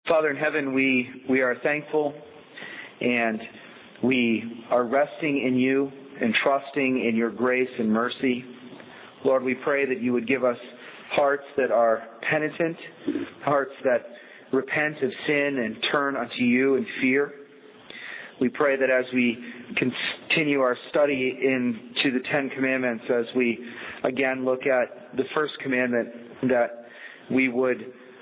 Father in heaven, we are thankful and we are resting in you and trusting in your grace and mercy. Lord, we pray that you would give us hearts that are penitent, hearts that repent of sin and turn unto you in fear. We pray that as we continue our study into the Ten Commandments, as we again look at the first commandment, that we would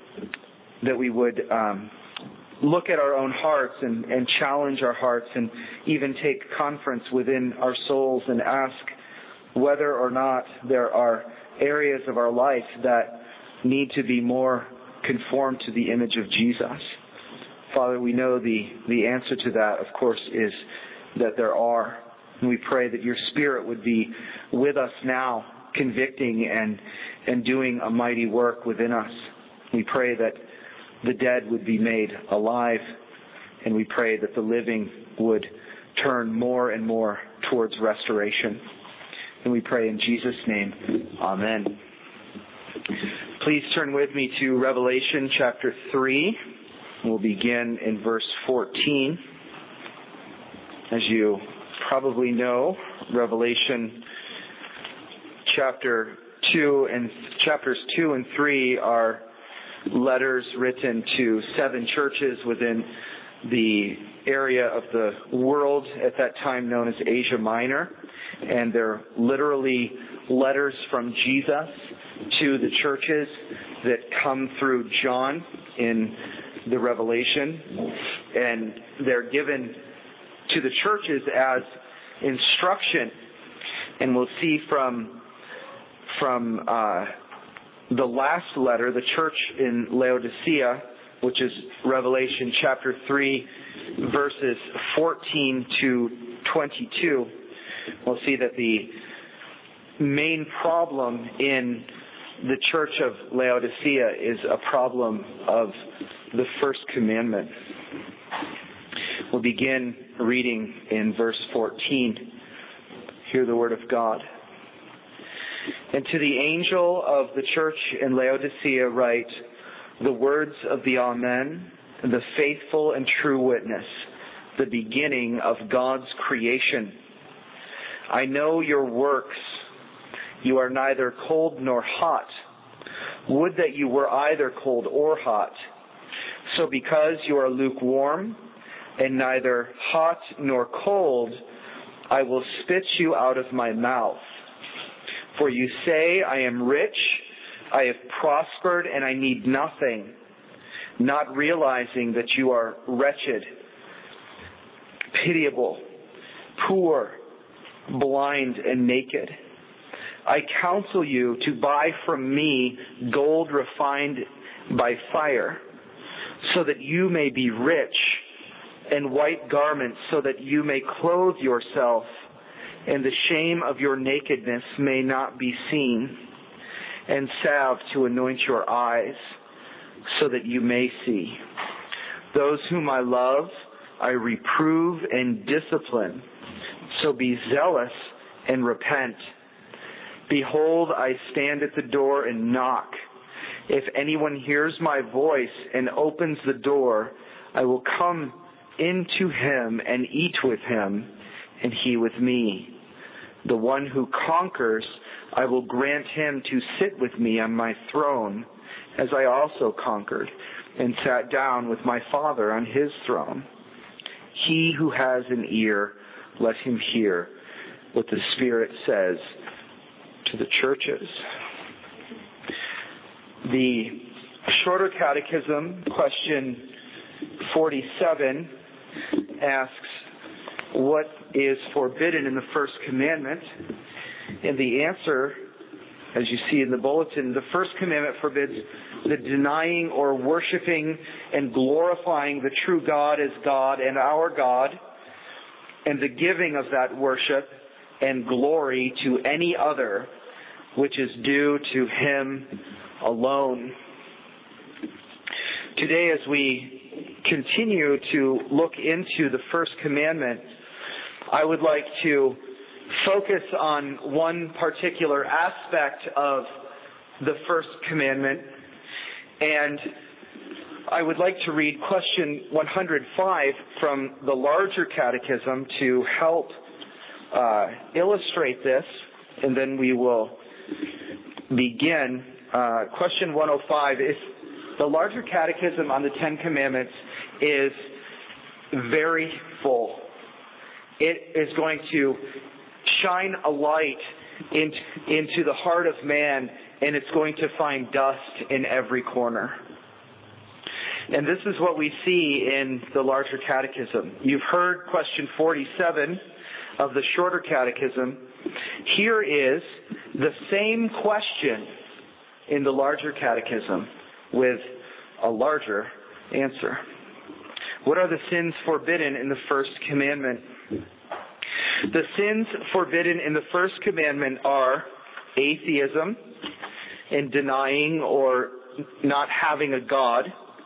look at our own hearts and challenge our hearts and even take conference within our souls and ask whether or not there are areas of our life that need to be more conformed to the image of Jesus. Father, we know the answer to that, of course, is that there are. And we pray that your Spirit would be with us now, convicting and doing a mighty work within us. We pray that the dead would be made alive, and we pray that the living would turn more and more towards restoration. And we pray in Jesus' name, amen. Please turn with me to Revelation chapter 3. We'll begin in verse 14. As you probably know, Revelation chapters 2 and 3 are letters written to 7 churches within the area of the world at that time known as Asia Minor. And they're literally letters from Jesus to the churches that come through John in the Revelation. And they're given to the churches as instruction. And we'll see from the last letter, the church in Laodicea, which is Revelation chapter 3, verses 14 to 22, we'll see that the main problem in the church of Laodicea is a problem of the first commandment. We'll begin reading in verse 14. Hear the word of God. And to the angel of the church in Laodicea write the words of the Amen, the faithful and true witness, the beginning of God's creation. I know your works. You are neither cold nor hot. Would that you were either cold or hot. So because you are lukewarm and neither hot nor cold, I will spit you out of my mouth. For you say, I am rich, I have prospered, and I need nothing, not realizing that you are wretched, pitiable, poor, blind, and naked. I counsel you to buy from me gold refined by fire, so that you may be rich, and white garments, so that you may clothe yourself, and the shame of your nakedness may not be seen, and salve to anoint your eyes, so that you may see. Those whom I love, I reprove and discipline, so be zealous and repent. Behold, I stand at the door and knock. If anyone hears my voice and opens the door, I will come into him and eat with him, and he with me. The one who conquers, I will grant him to sit with me on my throne, as I also conquered and sat down with my Father on his throne. He who has an ear, let him hear what the Spirit says to the churches. The Shorter Catechism, question 47, asks, what is forbidden in the first commandment? And the answer, as you see in the bulletin, the first commandment forbids the denying or worshiping and glorifying the true God as God and our God, and the giving of that worship and glory to any other, which is due to Him alone. Today, as we continue to look into the first commandment, I would like to focus on one particular aspect of the first commandment, and I would like to read question 105 from the larger catechism to help illustrate this, and then we will begin. Question 105 is the larger catechism on the Ten Commandments is very full. It is going to shine a light into the heart of man, and it's going to find dust in every corner. And this is what we see in the larger catechism. You've heard question 47 of the shorter catechism. Here is the same question in the larger catechism with a larger answer. What are the sins forbidden in the first commandment? The sins forbidden in the first commandment are atheism and denying or not having a God,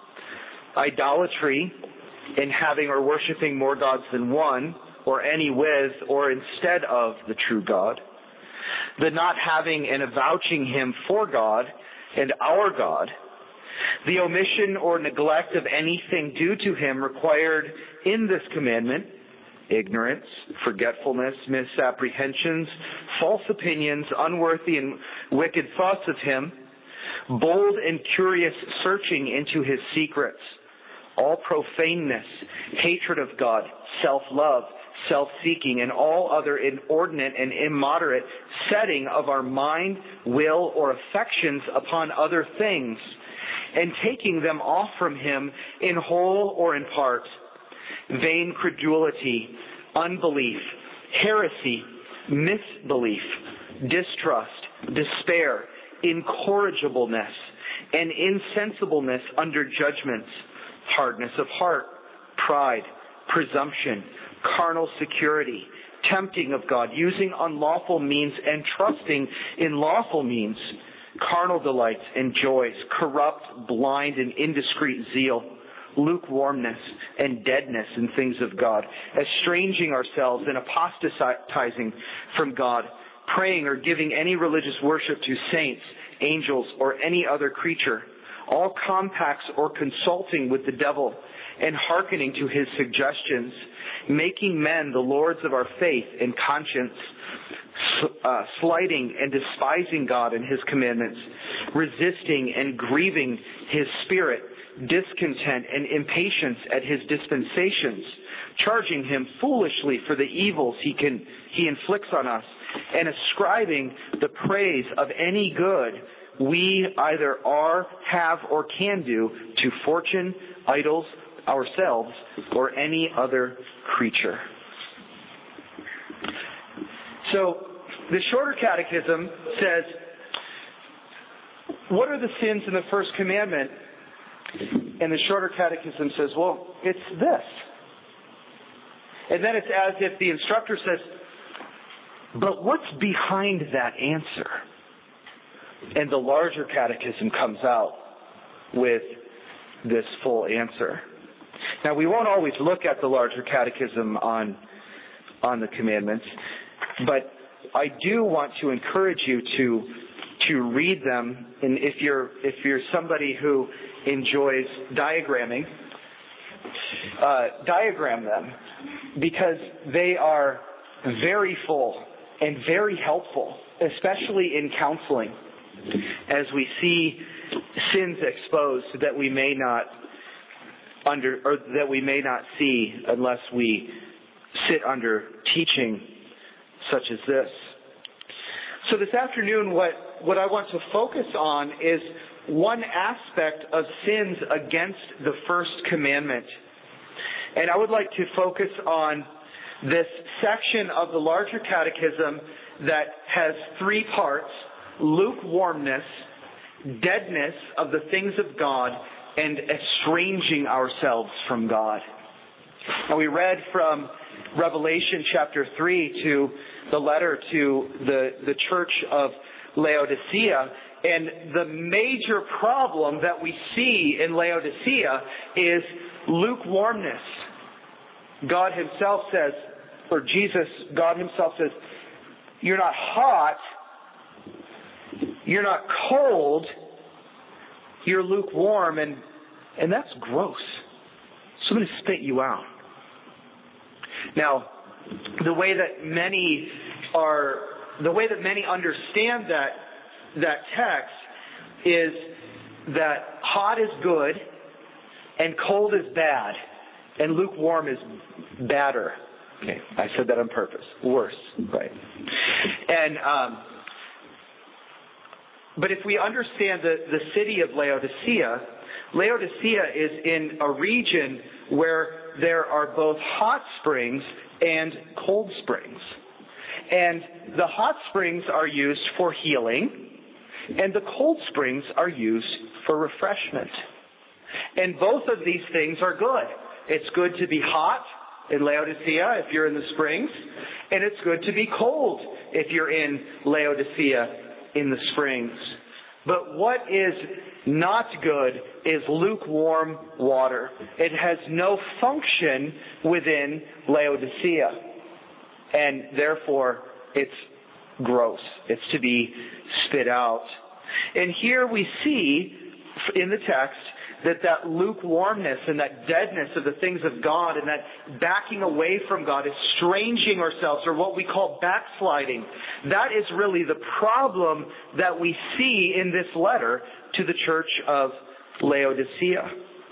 idolatry and having or worshiping more gods than one, or any with or instead of the true God, the not having and avouching him for God and our God, the omission or neglect of anything due to him required in this commandment, ignorance, forgetfulness, misapprehensions, false opinions, unworthy and wicked thoughts of him, bold and curious searching into his secrets, all profaneness, hatred of God, self-love, self-seeking, and all other inordinate and immoderate setting of our mind, will, or affections upon other things, and taking them off from him in whole or in part, vain credulity, unbelief, heresy, misbelief, distrust, despair, incorrigibleness, and insensibleness under judgments, hardness of heart, pride, presumption, carnal security, tempting of God, using unlawful means and trusting in lawful means, carnal delights and joys, corrupt, blind, and indiscreet zeal, lukewarmness and deadness in things of God, estranging ourselves and apostatizing from God, praying or giving any religious worship to saints, angels, or any other creature, all compacts or consulting with the devil, and hearkening to his suggestions, making men the lords of our faith and conscience, slighting and despising God and his commandments, resisting and grieving his spirit, discontent and impatience at his dispensations, charging him foolishly for the evils he inflicts on us, and ascribing the praise of any good we either are, have, or can do to fortune, idols, ourselves, or any other creature. So, the shorter catechism says, what are the sins in the first commandment? And the shorter catechism says, well, it's this. And then it's as if the instructor says, but what's behind that answer? And the larger catechism comes out with this full answer. Now, we won't always look at the larger catechism on the commandments, but I do want to encourage you to read them. And if you're somebody who enjoys diagramming, diagram them, because they are very full and very helpful, especially in counseling, as we see sins exposed that we may not see unless we sit under teaching such as this. So this afternoon, what I want to focus on is one aspect of sins against the first commandment. And I would like to focus on this section of the larger catechism that has three parts: lukewarmness, deadness of the things of God, and estranging ourselves from God. And we read from Revelation chapter 3 to the letter to the church of Laodicea. And the major problem that we see in Laodicea is lukewarmness. God himself says, or Jesus, God himself says, you're not hot, you're not cold, you're lukewarm. And And that's gross. So I'm going to spit you out. Now, the way that many understand that text is that hot is good and cold is bad and lukewarm is badder. Okay, I said that on purpose. Worse, right? And but if we understand the city of Laodicea, Laodicea is in a region where there are both hot springs and cold springs. And the hot springs are used for healing, and the cold springs are used for refreshment. And both of these things are good. It's good to be hot in Laodicea if you're in the springs, and it's good to be cold if you're in Laodicea in the springs. But what is not good is lukewarm water. It has no function within Laodicea, and therefore it's gross. It's to be spit out. And here we see in the text that lukewarmness and that deadness of the things of God and that backing away from God, estranging ourselves, or what we call backsliding, that is really the problem that we see in this letter to the church of Laodicea.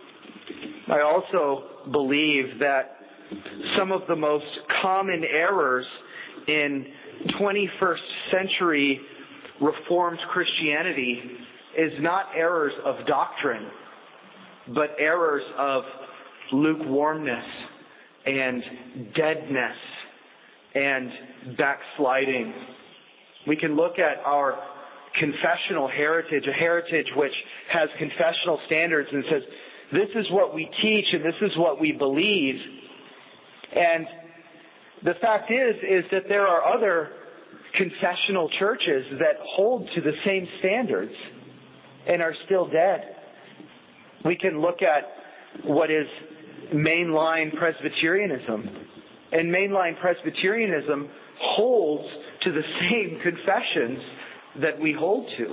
I also believe that some of the most common errors in 21st century Reformed Christianity is not errors of doctrine, but errors of lukewarmness and deadness and backsliding. We can look at our confessional heritage, a heritage which has confessional standards and says, this is what we teach and this is what we believe. And the fact is that there are other confessional churches that hold to the same standards and are still dead. We can look at what is mainline Presbyterianism. And mainline Presbyterianism holds to the same confessions that we hold to.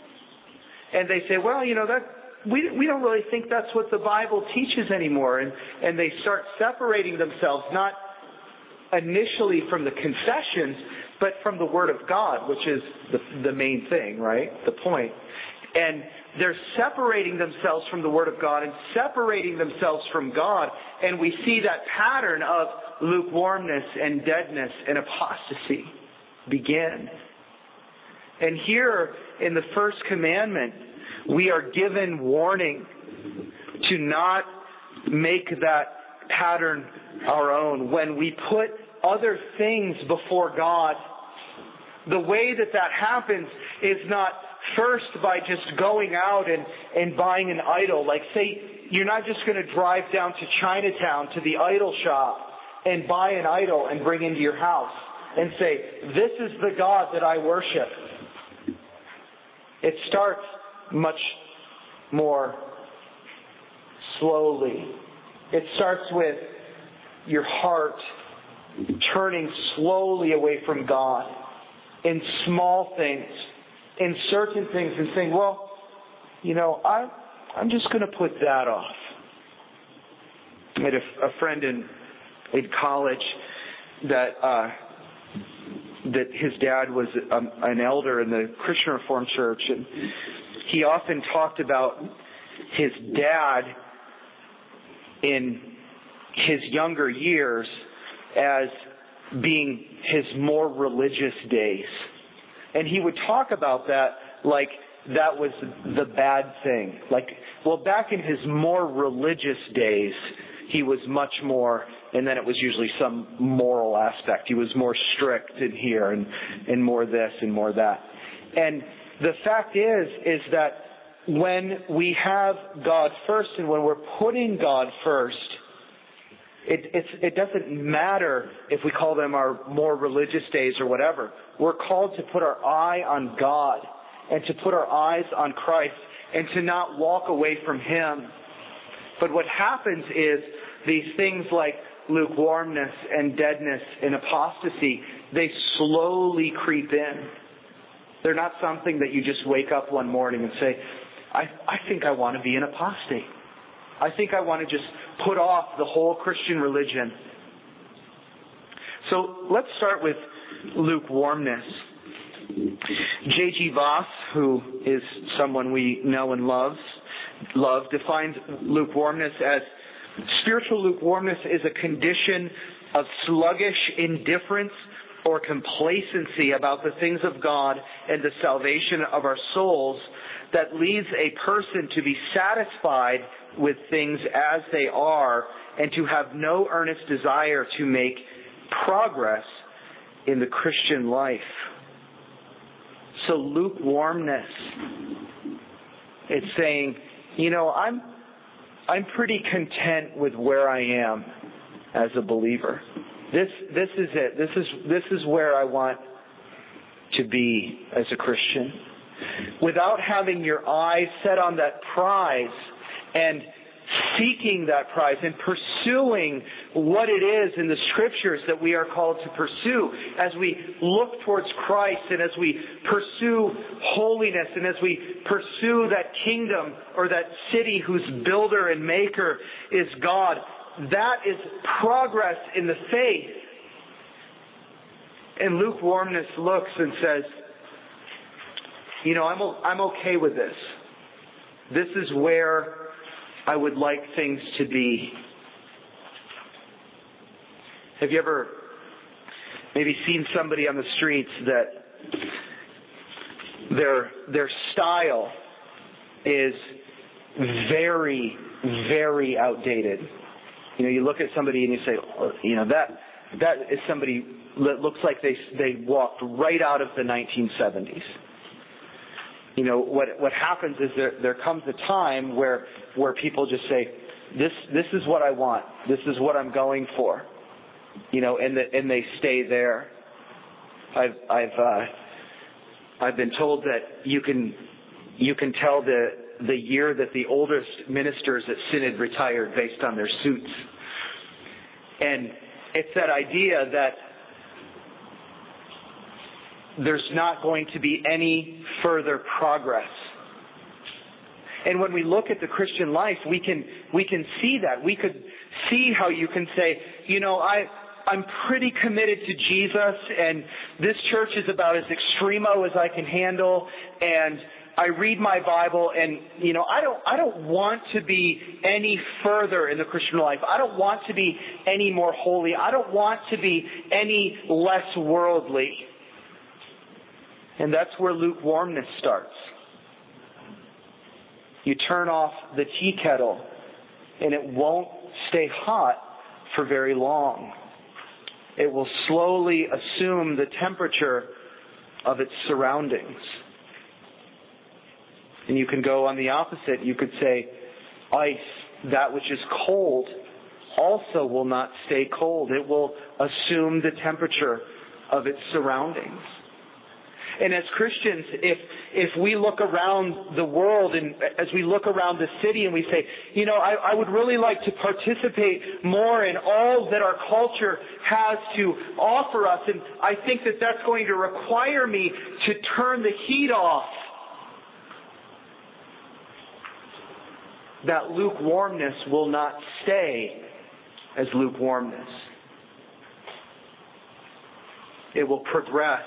And they say, well, we don't really think that's what the Bible teaches anymore. And they start separating themselves, not initially from the confessions, but from the Word of God, which is the main thing, right? The point. And they're separating themselves from the Word of God and separating themselves from God. And we see that pattern of lukewarmness and deadness and apostasy begin. And here in the first commandment, we are given warning to not make that pattern our own. When we put other things before God, the way that happens is not first by just going out and buying an idol. Like, say, you're not just going to drive down to Chinatown to the idol shop and buy an idol and bring into your house and say, this is the God that I worship. It starts much more slowly. It starts with your heart turning slowly away from God in small things, in certain things, and saying, well, I'm just going to put that off. I had a friend in college that his dad was an elder in the Christian Reformed Church, and he often talked about his dad in his younger years as being his more religious days. And he would talk about that like that was the bad thing. Like, well, back in his more religious days, he was much more, and then it was usually some moral aspect. He was more strict in here and more this and more that. And the fact is that when we have God first and when we're putting God first, it doesn't matter if we call them our more religious days or whatever. We're called to put our eye on God and to put our eyes on Christ and to not walk away from Him. But what happens is these things like lukewarmness and deadness and apostasy, they slowly creep in. They're not something that you just wake up one morning and say, I think I want to be an apostate. I think I want to just put off the whole Christian religion. So let's start with lukewarmness. J.G. Voss, who is someone we know and love, defines lukewarmness as spiritual lukewarmness is a condition of sluggish indifference or complacency about the things of God and the salvation of our souls that leads a person to be satisfied with things as they are and to have no earnest desire to make progress in the Christian life. So lukewarmness, it's saying, I'm pretty content with where I am as a believer. This is it. This is where I want to be as a Christian. Without having your eyes set on that prize and seeking that prize and pursuing what it is in the Scriptures that we are called to pursue as we look towards Christ and as we pursue holiness and as we pursue that kingdom or that city whose builder and maker is God. That is progress in the faith. And lukewarmness looks and says, I'm okay with this. This is where I would like things to be. Have you ever maybe seen somebody on the streets that their style is very, very outdated? You look at somebody and you say, that is somebody that looks like they walked right out of the 1970s. What happens is there comes a time where people just say, this is what I want. This is what I'm going for. And they stay there. I've been told that you can tell the year that the oldest ministers at Synod retired based on their suits. And it's that idea that there's not going to be any further progress. And when we look at the Christian life, we can see that. We could see how you can say, I'm pretty committed to Jesus, and this church is about as extremo as I can handle, and I read my Bible, and I don't want to be any further in the Christian life. I don't want to be any more holy. I don't want to be any less worldly. And that's where lukewarmness starts. You turn off the tea kettle, and it won't stay hot for very long. It will slowly assume the temperature of its surroundings. And you can go on the opposite. You could say, ice, that which is cold, also will not stay cold. It will assume the temperature of its surroundings. And as Christians, if we look around the world and as we look around the city and we say, I would really like to participate more in all that our culture has to offer us, and I think that that's going to require me to turn the heat off. That lukewarmness will not stay as lukewarmness. It will progress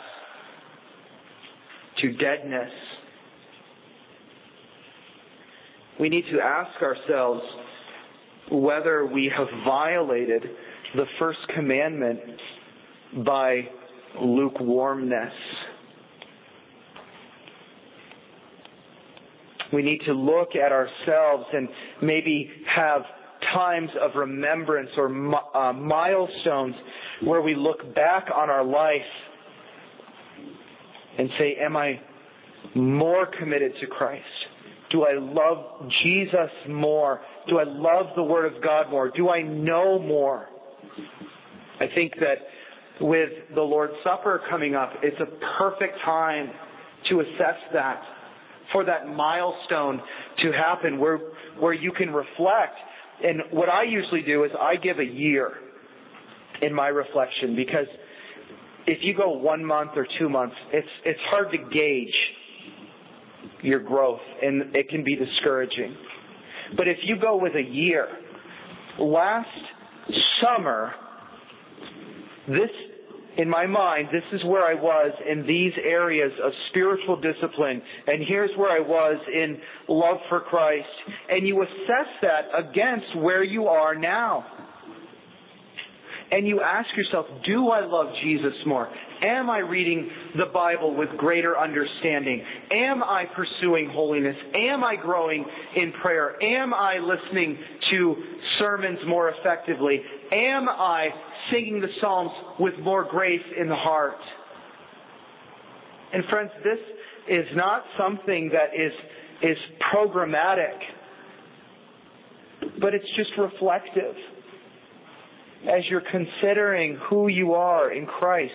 to deadness. We need to ask ourselves whether we have violated the first commandment by lukewarmness. We need to look at ourselves and maybe have times of remembrance or milestones where we look back on our life and say, am I more committed to Christ? Do I love Jesus more? Do I love the Word of God more? Do I know more? I think that with the Lord's Supper coming up, it's a perfect time to assess that, for that milestone to happen where you can reflect. And what I usually do is I give a year in my reflection, because if you go 1 month or 2 months, it's hard to gauge your growth, and it can be discouraging. But if you go with a year, last summer, in my mind, this is where I was in these areas of spiritual discipline, and here's where I was in love for Christ. And you assess that against where you are now. And you ask yourself, do I love Jesus more? Am I reading the Bible with greater understanding? Am I pursuing holiness? Am I growing in prayer? Am I listening to sermons more effectively? Am I singing the Psalms with more grace in the heart? And friends, this is not something that is programmatic, but it's just reflective. As you're considering who you are in Christ,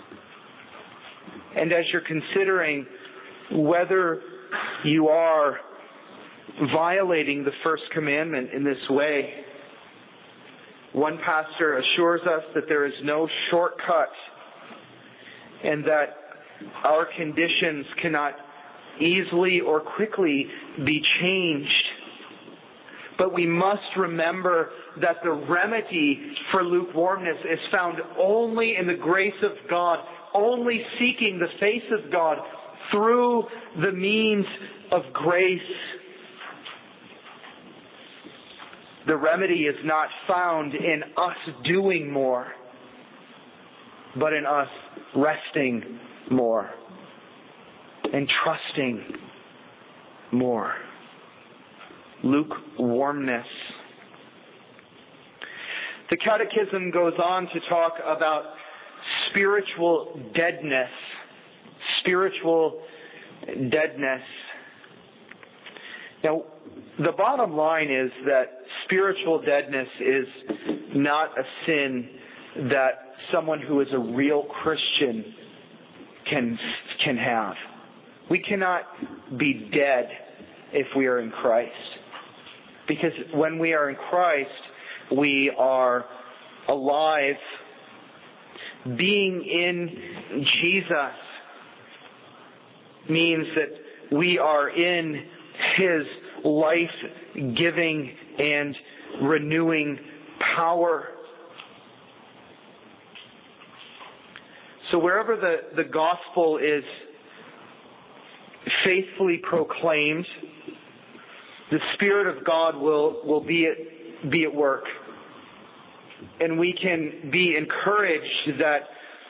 and as you're considering whether you are violating the first commandment in this way. One pastor assures us that there is no shortcut and that our conditions cannot easily or quickly be changed. But we must remember that the remedy for lukewarmness is found only in the grace of God, only seeking the face of God through the means of grace. The remedy is not found in us doing more, but in us resting more and trusting more. Lukewarmness. The Catechism goes on to talk about spiritual deadness. Spiritual deadness. Now, the bottom line is that spiritual deadness is not a sin that someone who is a real Christian can have. We cannot be dead if we are in Christ. Because when we are in Christ, we are alive. Being in Jesus means that we are in His life-giving and renewing power. So wherever the gospel is faithfully proclaimed, the Spirit of God will be at work. And we can be encouraged that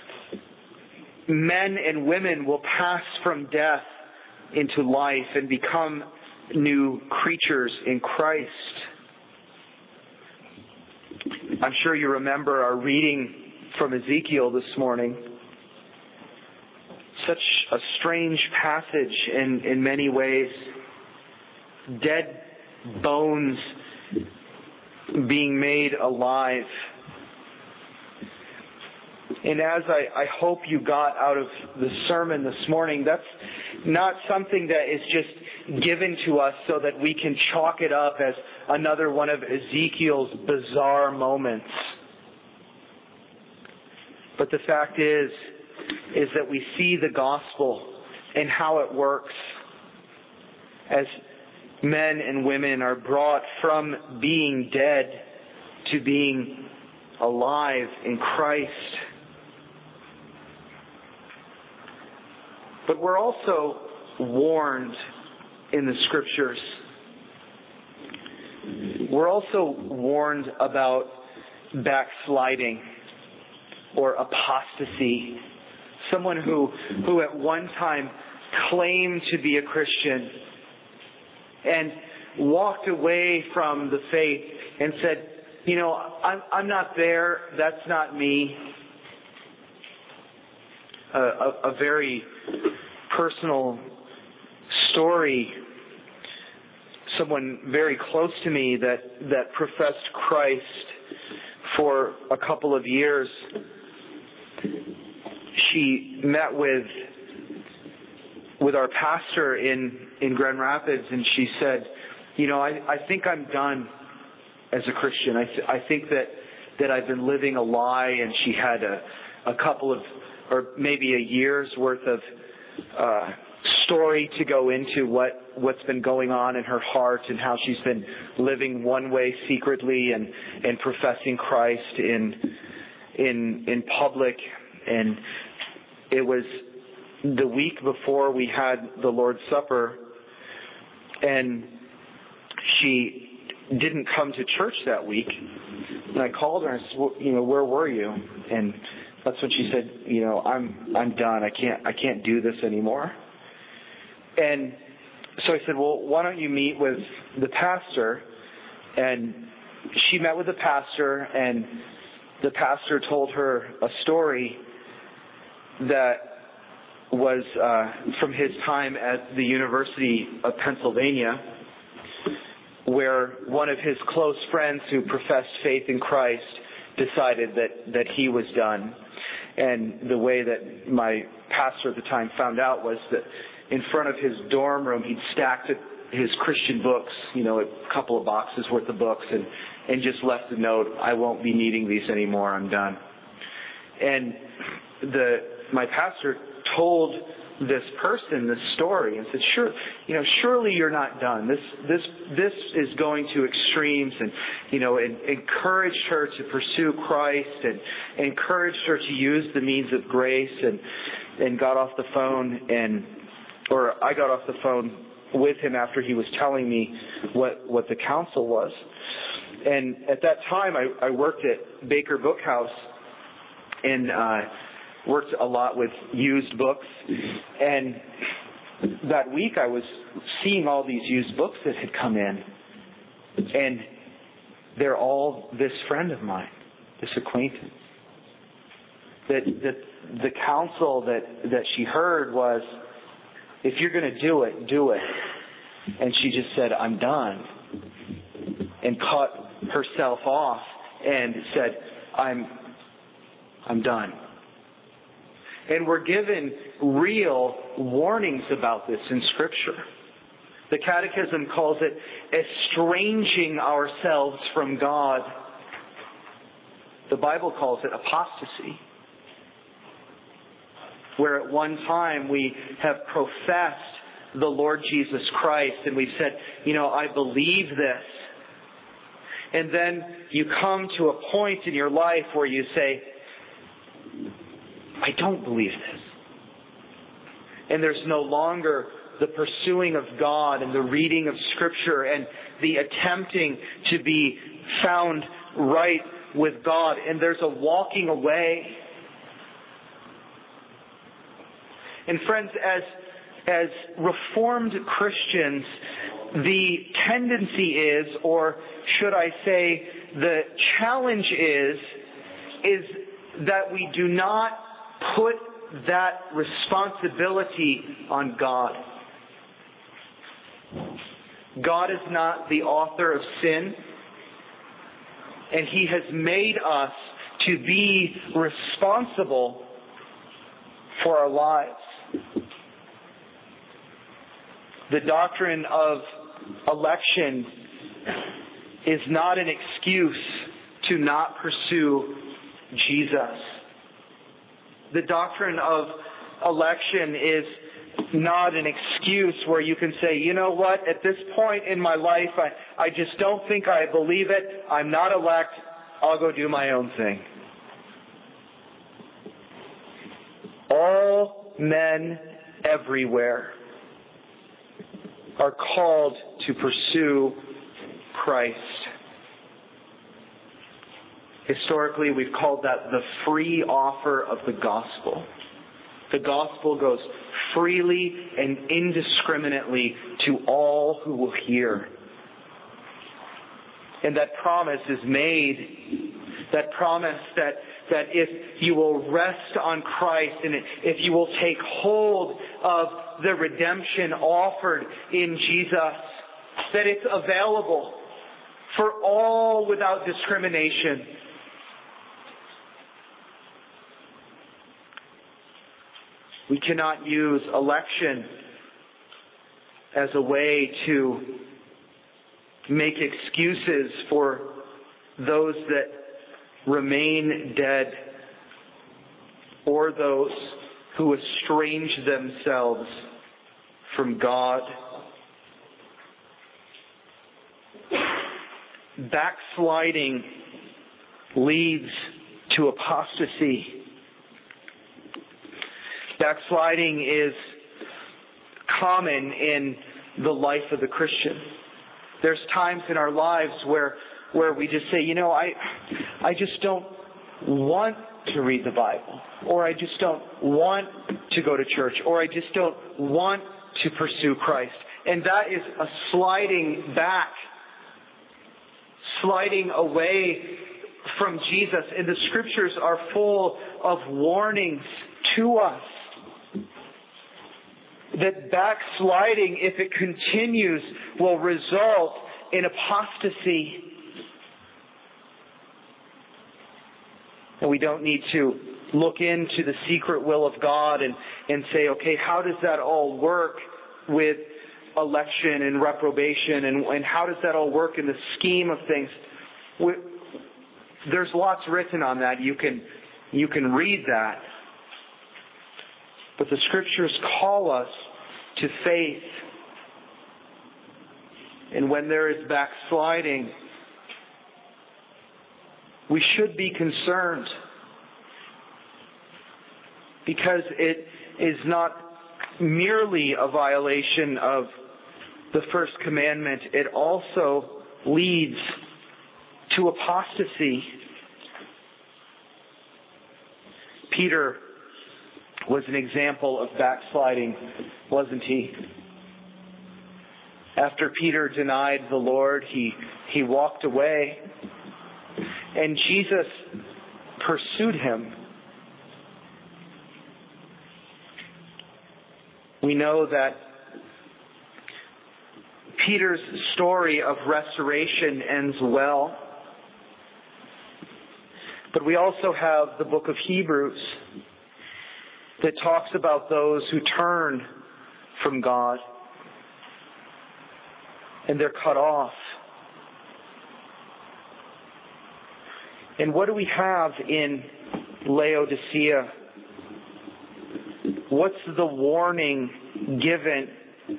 men and women will pass from death into life and become new creatures in Christ. I'm sure you remember our reading from Ezekiel this morning. Such a strange passage in many ways. Dead bones being made alive. And as I hope you got out of the sermon this morning, that's not something that is just given to us so that we can chalk it up as another one of Ezekiel's bizarre moments. But the fact is that we see the gospel and how it works as men and women are brought from being dead to being alive in Christ. But we're also warned in the Scriptures. We're also warned about backsliding or apostasy. Someone who at one time claimed to be a Christian and walked away from the faith and said, I'm not there, that's not me. A very personal story. Someone very close to me that professed Christ for a couple of years. She met with our pastor in Grand Rapids, and she said, I think I'm done as a Christian. I think that I've been living a lie. And she had a couple of, or maybe a year's worth of story to go into what's been going on in her heart and how she's been living one way secretly and professing Christ in public. And it was the week before we had the Lord's Supper, and she didn't come to church that week. And I called her and I said, well, where were you? And that's when she said, I'm done. I can't do this anymore. And so I said, well, why don't you meet with the pastor? And she met with the pastor, and the pastor told her a story that was from his time at the University of Pennsylvania, where one of his close friends who professed faith in Christ decided that he was done. And the way that my pastor at the time found out was that in front of his dorm room, he'd stacked his Christian books, a couple of boxes worth of books, and just left a note, I won't be needing these anymore, I'm done. And my pastor told this person this story and said, surely you're not done. This is going to extremes, and encouraged her to pursue Christ and encouraged her to use the means of grace, and got off the phone, or I got off the phone with him after he was telling me what the counsel was. And at that time I worked at Baker Bookhouse and worked a lot with used books. And that week I was seeing all these used books that had come in. And they're all this friend of mine, this acquaintance. That the counsel that she heard was, if you're going to do it, do it. And she just said, I'm done. And cut herself off and said, I'm done. And we're given real warnings about this in Scripture. The Catechism calls it estranging ourselves from God. The Bible calls it apostasy, where at one time we have professed the Lord Jesus Christ and we've said, I believe this. And then you come to a point in your life where you say, I don't believe this. And there's no longer the pursuing of God and the reading of Scripture and the attempting to be found right with God. And there's a walking away. And friends, as Reformed Christians, the tendency is, or should I say, the challenge is that we do not put that responsibility on God. God is not the author of sin, and He has made us to be responsible for our lives. The doctrine of election is not an excuse to not pursue Jesus. The doctrine of election is not an excuse where you can say, you know what, at this point in my life, I just don't think I believe it. I'm not elect. I'll go do my own thing. All men everywhere are called to pursue Christ. Historically, we've called that the free offer of the gospel. The gospel goes freely and indiscriminately to all who will hear. And that promise is made, that promise that if you will rest on Christ and if you will take hold of the redemption offered in Jesus, that it's available for all without discrimination. We cannot use election as a way to make excuses for those that remain dead or those who estrange themselves from God. Backsliding leads to apostasy. Backsliding is common in the life of the Christian. There's times in our lives where we just say, I just don't want to read the Bible, or I just don't want to go to church, or I just don't want to pursue Christ. And that is a sliding back, sliding away from Jesus. And the Scriptures are full of warnings to us that backsliding, if it continues, will result in apostasy. And we don't need to look into the secret will of God and say, okay, how does that all work with election and reprobation, and how does that all work in the scheme of things? There's lots written on that. You can read that. But the Scriptures call us to faith. And when there is backsliding, we should be concerned, because it is not merely a violation of the first commandment. It also leads to apostasy. Peter was an example of backsliding, wasn't he? After Peter denied the Lord, he walked away, and Jesus pursued him. We know that Peter's story of restoration ends well. But we also have the book of Hebrews that talks about those who turn from God and they're cut off. And what do we have in Laodicea? What's the warning given?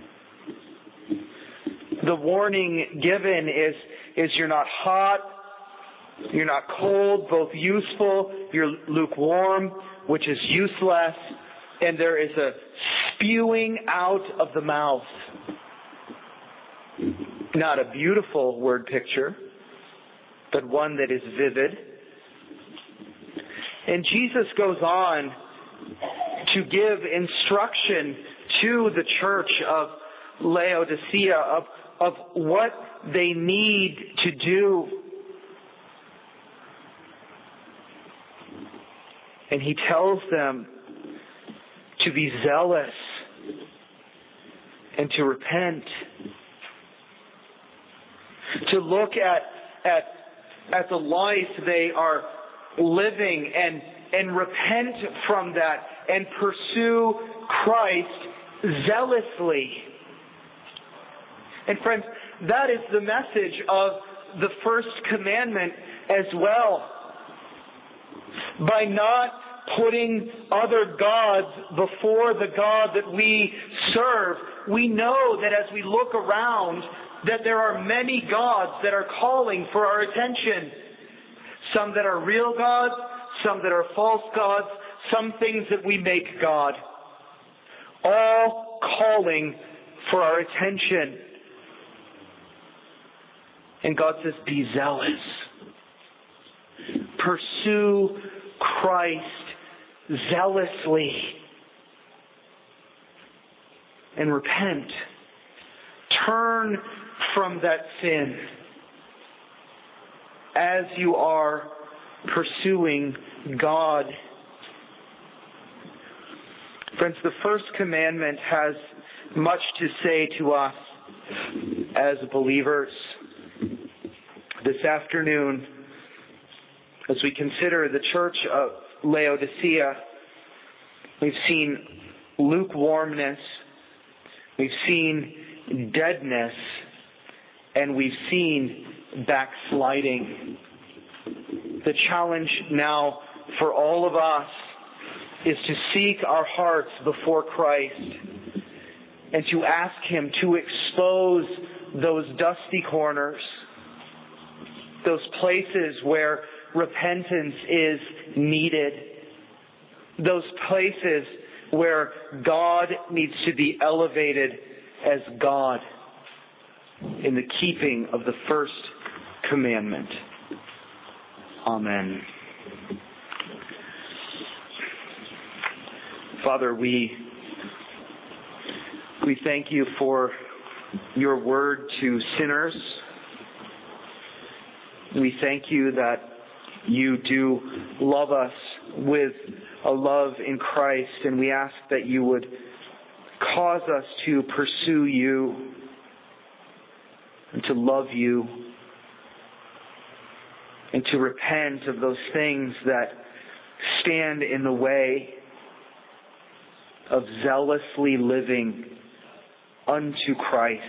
The warning given is you're not hot, you're not cold, both useful, you're lukewarm, which is useless, and there is a spewing out of the mouth. Not a beautiful word picture, but one that is vivid. And Jesus goes on to give instruction to the church of Laodicea of what they need to do. And he tells them to be zealous and to repent. To look at the life they are living and repent from that and pursue Christ zealously. And friends, that is the message of the first commandment as well. By not putting other gods before the God that we serve, we know that as we look around, that there are many gods that are calling for our attention. Some that are real gods, some that are false gods, some things that we make God. All calling for our attention. And God says, be zealous. Pursue Christ zealously. And repent. Turn from that sin as you are pursuing God. Friends, the first commandment has much to say to us as believers. This afternoon, as we consider the church of Laodicea, we've seen lukewarmness, we've seen deadness, and we've seen backsliding. The challenge now for all of us is to seek our hearts before Christ and to ask Him to expose those dusty corners, those places where repentance is needed, those places where God needs to be elevated as God in the keeping of the first commandment. Amen. Father, we thank you for your word to sinners. We thank you that you do love us with a love in Christ, and we ask that you would cause us to pursue you and to love you and to repent of those things that stand in the way of zealously living unto Christ.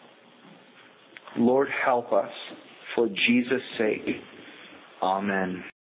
Lord, help us for Jesus' sake. Amen.